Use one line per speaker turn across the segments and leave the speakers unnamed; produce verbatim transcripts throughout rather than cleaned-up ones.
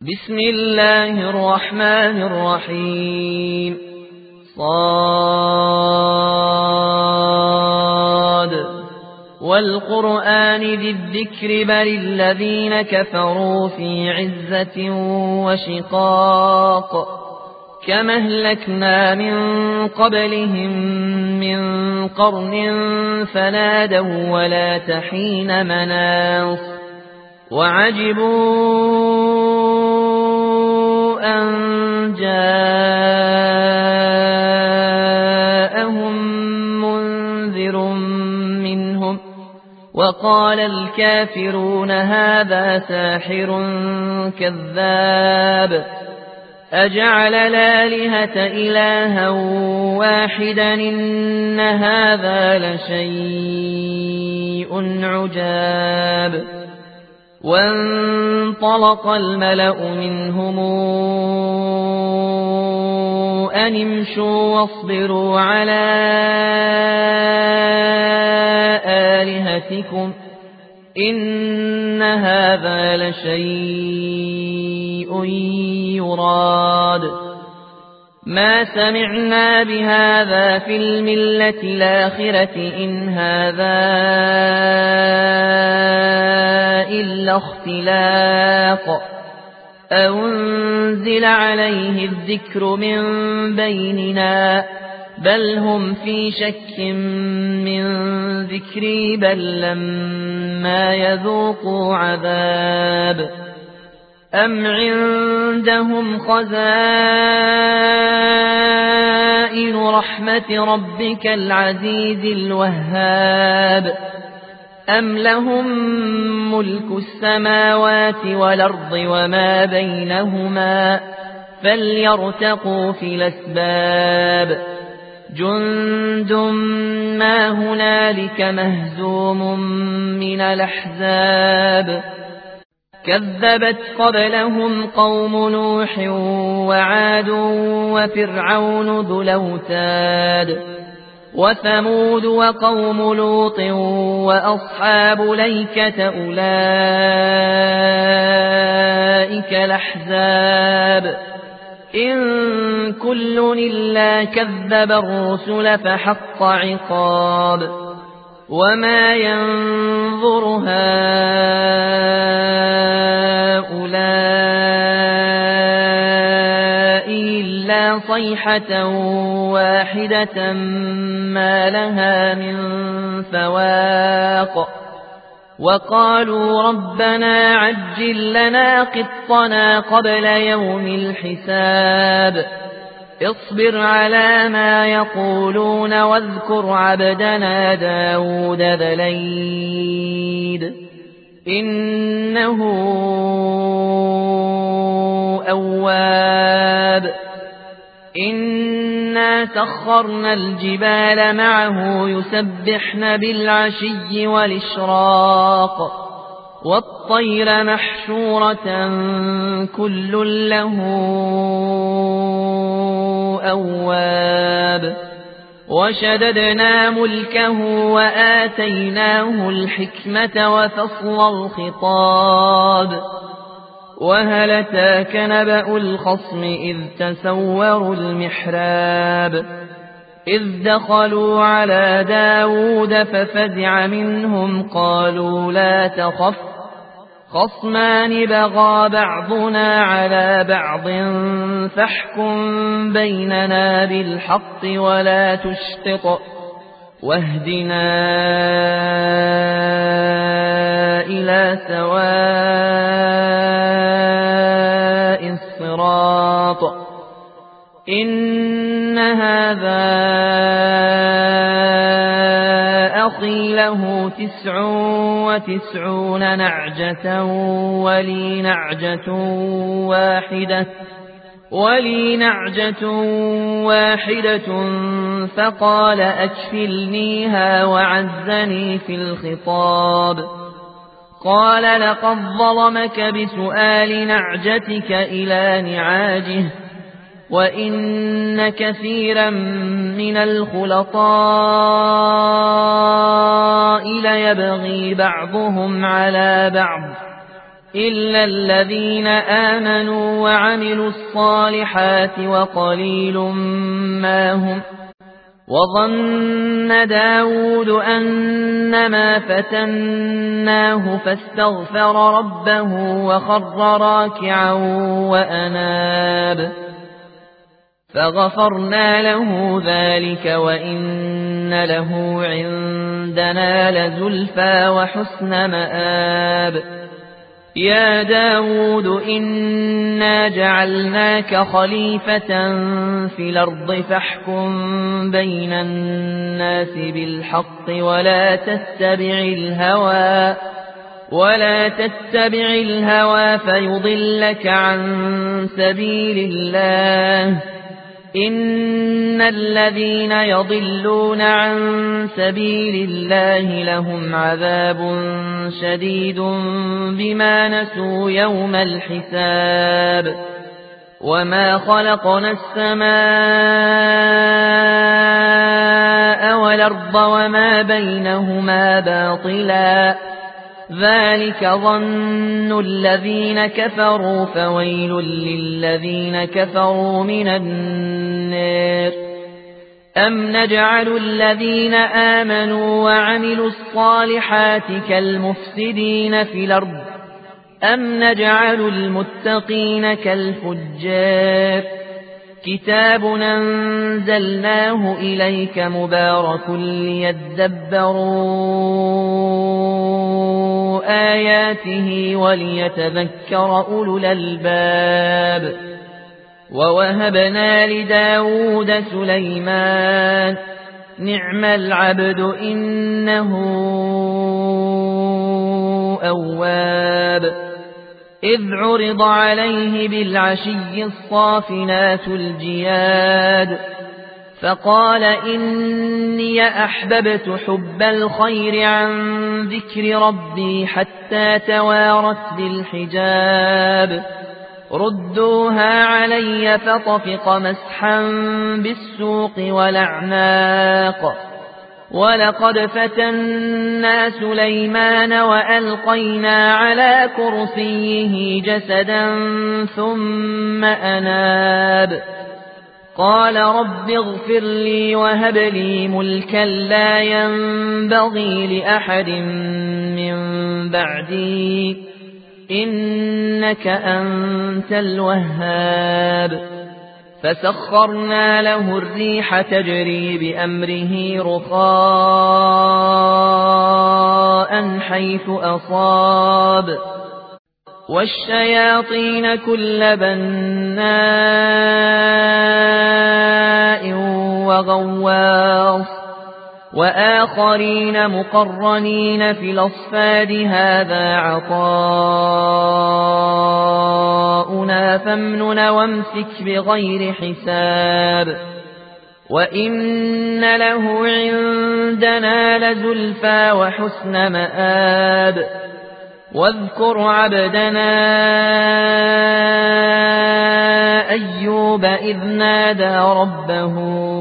بسم الله الرحمن الرحيم. صاد والقرآن ذي الذكر بل الذين كفروا في عزة وشقاق كم أهلكنا من قبلهم من قرن فنادوا ولا تحين مناص وعجبوا أن جاءهم منذر منهم وقال الكافرون هذا ساحر كذاب أجعل الآلهة إلها واحدا إن هذا لشيء عجاب. وانطلق الملأ منهم أن امشوا واصبروا على آلهتكم إن هذا لشيء يراد ما سمعنا بهذا في الملة الآخرة إن هذا إلا اختلاق أنزل عليه الذكر من بيننا بل هم في شك من ذكري بل لما يذوقوا عذاب أم عندهم خزائن رحمة ربك العزيز الوهاب أم لهم ملك السماوات والأرض وما بينهما فليرتقوا في الأسباب جند ما هنالك مهزوم من الأحزاب كذبت قبلهم قوم نوح وعاد وفرعون ذو الأوتاد وثمود وقوم لوط وأصحاب ليكة أولئك الأحزاب إن كل إلا كذب الرسل فحق عقاب وما ينظر هؤلاء إلا صيحة واحدة ما لها من فواق وقالوا ربنا عجل لنا قطنا قبل يوم الحساب اصبر على ما يقولون واذكر عبدنا داود ذا الأيد إنه أواب إنا سخرنا الجبال معه يسبحن بالعشي والإشراق والطير محشورة كل له أواب وشددنا ملكه وآتيناه الحكمة وفصل الخطاب وهل أتاك نبأ الخصم إذ تسوروا المحراب إذ دخلوا على داود ففزع منهم قالوا لا تخف خصمان بغى بعضنا على بعض فاحكم بيننا بالحق ولا تشطط واهدنا إلى سواء الصراط إن هذا أخي له تسع وتسعون نعجة ولي نعجة واحدة ولي نعجة واحدة فقال أكفلنيها وعزني في الخطاب قال لقد ظلمك بسؤال نعجتك إلى نعاجه وإن كثيرا من الخلطاء ليبغي بعضهم على بعض إلا الذين آمنوا وعملوا الصالحات وقليل ما هم. وظن داود أنما فتناه فاستغفر ربه وخر راكعا وأناب فغفرنا له ذلك وإن له عندنا لزلفى وحسن مآب. يا داود إنا جعلناك خليفة في الأرض فاحكم بين الناس بالحق ولا تتبع الهوى ولا تتبع الهوى فيضلك عن سبيل الله. إن الذين يضلون عن سبيل الله لهم عذاب شديد بما نسوا يوم الحساب. وما خلقنا السماء والأرض وما بينهما باطلا ذلك ظن الذين كفروا فويل للذين كفروا من النار. أم نجعل الذين آمنوا وعملوا الصالحات كالمفسدين في الأرض أم نجعل المتقين كالفجار. كتاب أنزلناه إليك مبارك ليدبروا آياته وليتذكر أولو الألباب. ووهبنا لداود سليمان نعم العبد إنه أواب. إذ عرض عليه بالعشي الصافنات الجياد فقال إني أحببت حب الخير عن ذكر ربي حتى توارت بالحجاب. ردوها علي فطفق مسحا بالسوق والأعناق. ولقد فتنا سليمان وألقينا على كرسيه جسدا ثم أناب قال رب اغفر لي وهب لي ملكا لا ينبغي لأحد من بعدي إنك أنت الوهاب. فسخرنا له الريح تجري بأمره رخاء حيث أصاب والشياطين كل بناء وغواص وآخرين مقرنين في الأصفاد هذا عطاؤنا فامنن وامسك بغير حساب. وإن له عندنا لزلفى وحسن مآب. واذكر عبدنا أيوب إذ نادى ربه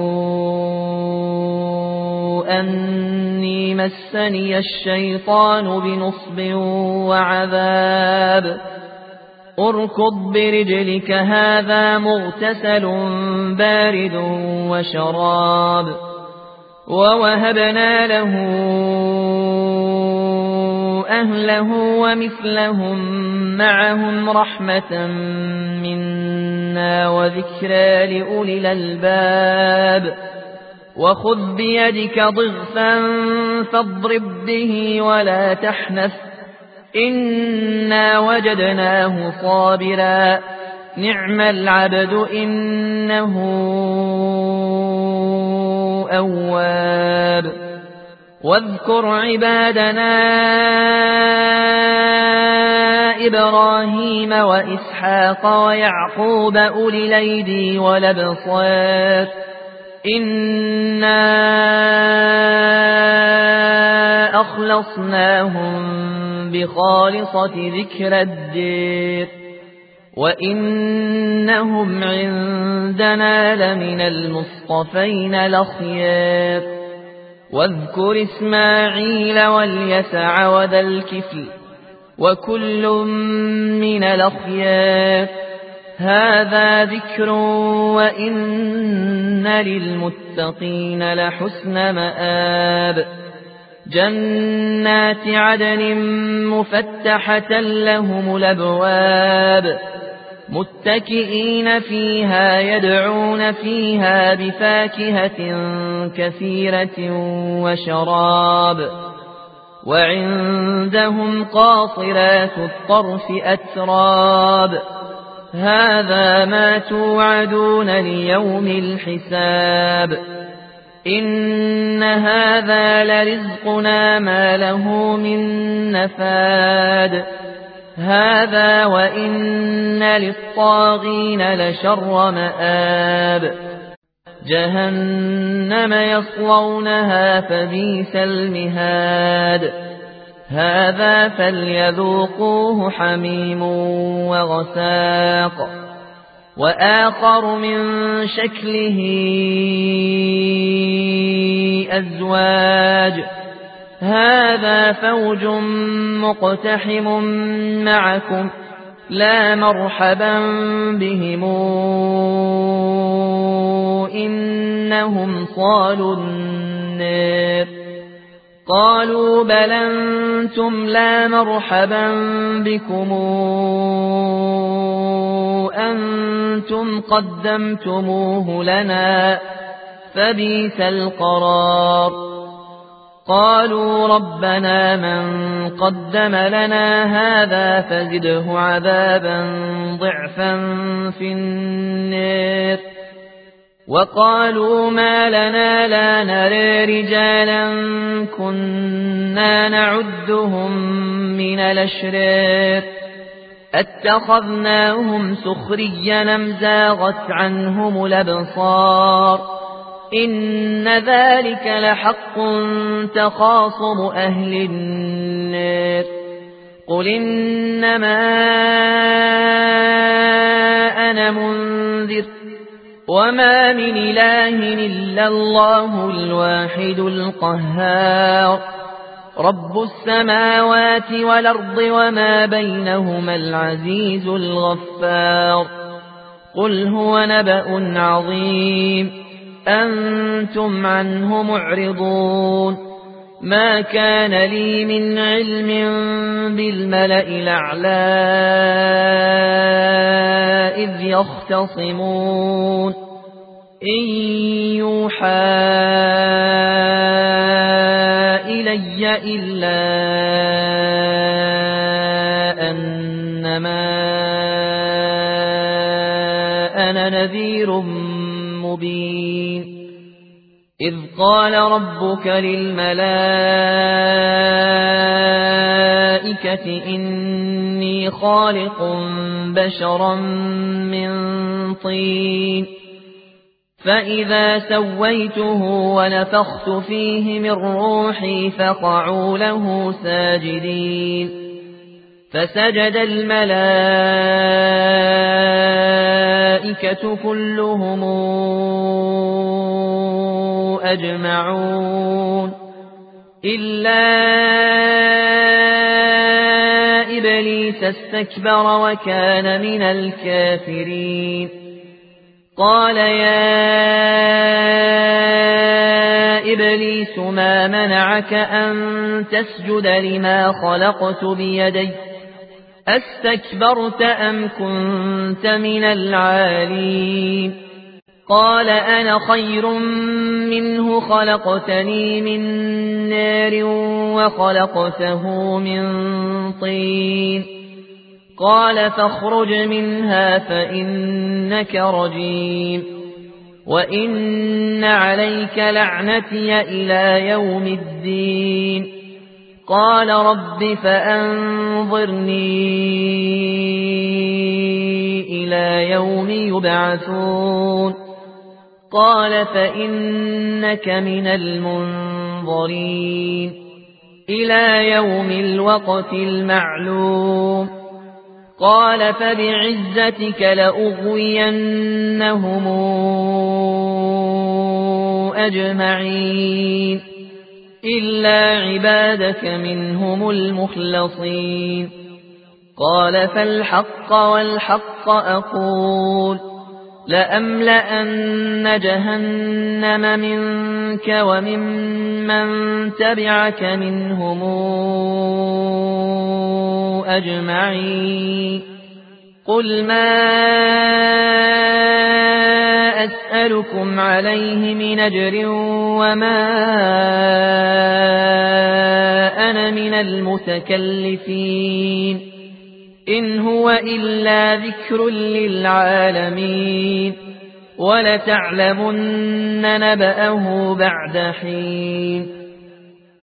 أني مسني الشيطان بنصب وعذاب. اركض برجلك هذا مغتسل بارد وشراب. ووهبنا له أهله ومثلهم معهم رحمة منا وذكرى لأولي الألباب. وخذ بيدك ضغثا فاضرب به ولا تحنث إنا وجدناه صابرا نعم العبد إنه أواب. واذكر عبادنا إبراهيم وإسحاق ويعقوب أولي الأيدي والأبصار إنا أخلصناهم بخالصة ذكر الدير وإنهم عندنا لمن المصطفين الأخيار. واذكر إسماعيل واليسع وذا الكفل وكل من الأخيار. هذا ذكر وإن للمتقين لحسن مآب. جنات عدن مفتحة لهم الأبواب متكئين فيها يدعون فيها بفاكهة كثيرة وشراب. وعندهم قاصرات الطرف أتراب. هذا ما توعدون ليوم الحساب. إن هذا لرزقنا ما له من نفاد. هذا وإن للطاغين لشر مآب. جهنم يصلونها فبئس المهاد. هذا فليذوقوه حميم وغساق. وآخر من شكله أزواج. هذا فوج مقتحم معكم لا مرحبا بهم إنهم صالوا النار. قالوا بل أنتم لا مرحبا بكم أنتم قدمتموه لنا فبئس القرار. قالوا ربنا من قدم لنا هذا فزده عذابا ضعفا في النار. وقالوا ما لنا لا نرى رجالا كنا نعدهم من الأشرار اتخذناهم سخريا أم زاغت عنهم الأبصار. إن ذلك لحق تخاصم أهل النار. قل إنما أنا منذر وما من إله إلا الله الواحد القهار. رب السماوات والأرض وما بينهما العزيز الغفار. قل هو نبأ عظيم أنتم عنه معرضون. ما كان لي من علم بالملأ الأعلى إذ يختصمون. إن يوحى إلي إلا أنما أنا نذير مبين. إذ قال ربك للملائكة إني خالق بشرا من طين فإذا سويته ونفخت فيه من روحي فقعوا له ساجدين. فسجد الملائكة كلهم أجمعون إلا إبليس استكبر وكان من الكافرين. قال يا إبليس ما منعك أن تسجد لما خلقت بيدي أستكبرت أم كنت من العالين؟ قال أنا خير منه خلقتني من نار وخلقته من طين. قال فاخرج منها فإنك رجيم وإن عليك لعنتي إلى يوم الدين. قال رب فأنظرني إلى يوم يبعثون. قال فإنك من المنظرين إلى يوم الوقت المعلوم. قال فبعزتك لأغوينهم أجمعين إلا عبادك منهم المخلصين. قال فالحق والحق أقول لأملأن جهنم منك وممن تبعك منهم أجمعين قل ما أسألكم عليه من أجر وما أنا من المتكلفين إن هو إلا ذكر للعالمين ولتعلمن نبأه بعد حين